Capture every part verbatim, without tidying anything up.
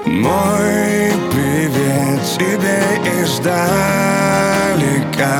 Мой привет тебе издалека.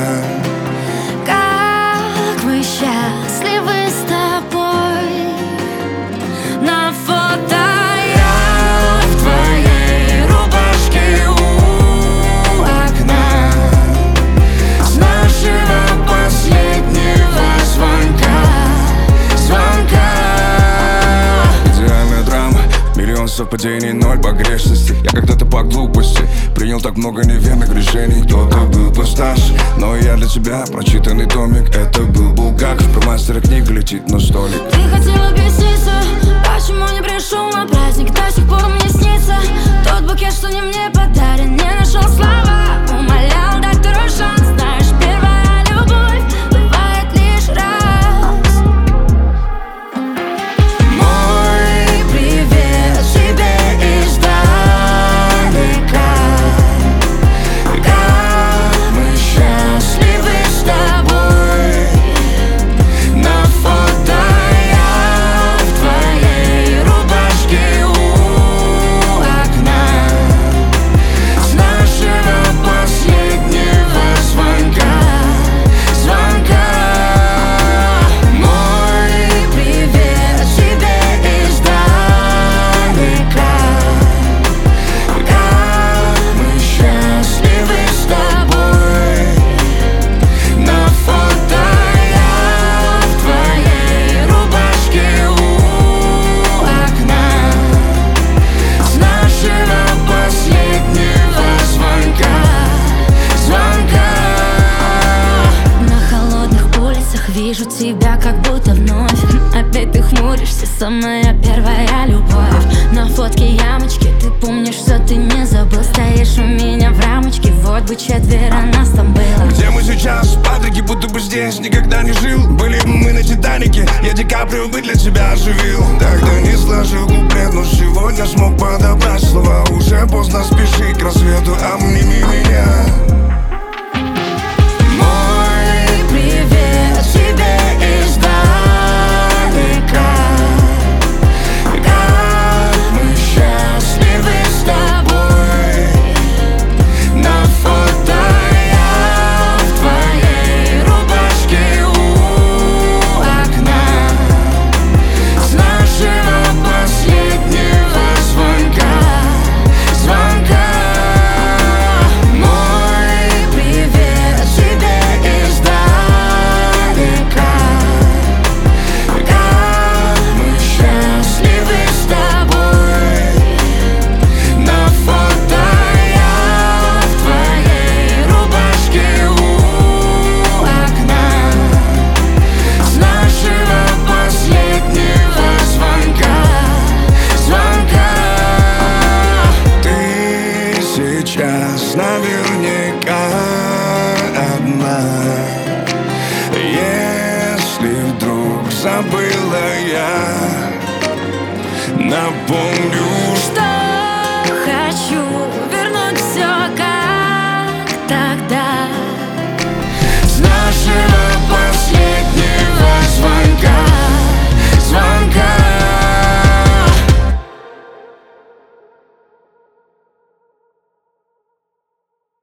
Как мы счастливы с тобой. На фото я в твоей рубашке у окна с нашего последнего звонка. Звонка. Идеальная драма, миллион совпадений, ноль погрешностей. Я когда-то по глупости принял так много неверных решений. Кто-то был постарше, но я для тебя прочитанный томик. Это был Булгаков, про мастера книга летит на столик. Ты хотел объясниться, почему не пришел на праздник. До сих пор мне снится тот букет, что не мне подарен. Не нашел слова, умолял дать второй шанс. Знаешь, первая любовь бывает лишь раз. Мой привет тебе издалека. Как мы счастливы с тобой. На фото я в твоей рубашке у окна с нашего последнего звонка. Звонка. Мой привет тебе издалека. Как мы счастливы с тобой. На фото я в твоей рубашке у окна с нашего последнего звонка. Звонка. На холодных улицах вижу тебя как будто вновь. Опять ты хмуришься, самая первая любовь. На фотке ямочки, ты помнишь, что ты не забыл. Стоишь у меня в рамочке, вот бы четверо нас там было. Где мы сейчас? Патрики, будто бы здесь никогда не жил. Были бы мы на Титанике, я Ди Каприо бы для тебя оживил. Тогда не сложил куплет, но сегодня смог подобрать слова. Уже поздно спешить к рассвету, обними меня. Мой привет тебе издалека. Как мы счастливы с тобой. На фото я в твоей рубашке у окна с нашего последнего звонка. Звонка. Мой привет тебе издалека. Как мы счастливы с тобой. На фото я в твоей рубашке у окна с нашего последнего звонка. Звонка. Ты сейчас наверняка одна. Если вдруг забыла, я напомню, Что